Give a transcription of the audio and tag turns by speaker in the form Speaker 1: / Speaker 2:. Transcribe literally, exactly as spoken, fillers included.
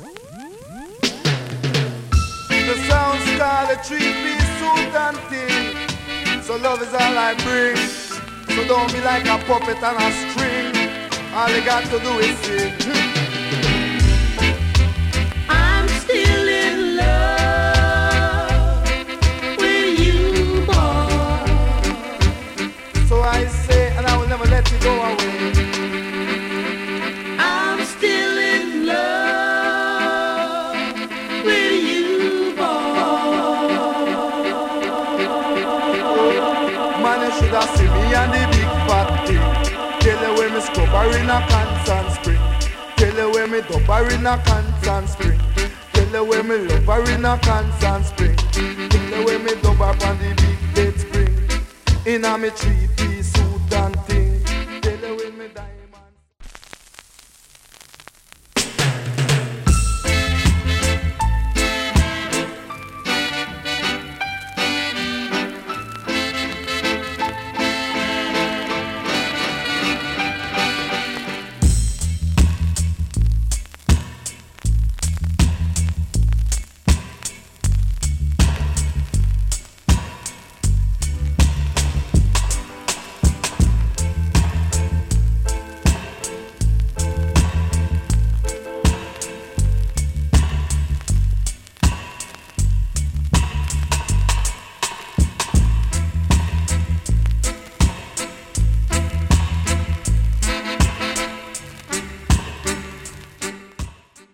Speaker 1: The sound star, the three-piece suit and thing. So love is all I bring. So don't be like a puppet on a string. All you got to do is sing.
Speaker 2: I'm still in love with you, boy.
Speaker 1: So I say, and I will never let you go away.
Speaker 2: I'm still in love with you, boy.
Speaker 1: Man, you should have seen me and the big fat thing. Tell you where me scrubber in a constant spring. Tell you where me dubber in a constant spring. Tell you where me lover in a constant spring. Tell you where me dubber on the big bed spring. In a me three-piece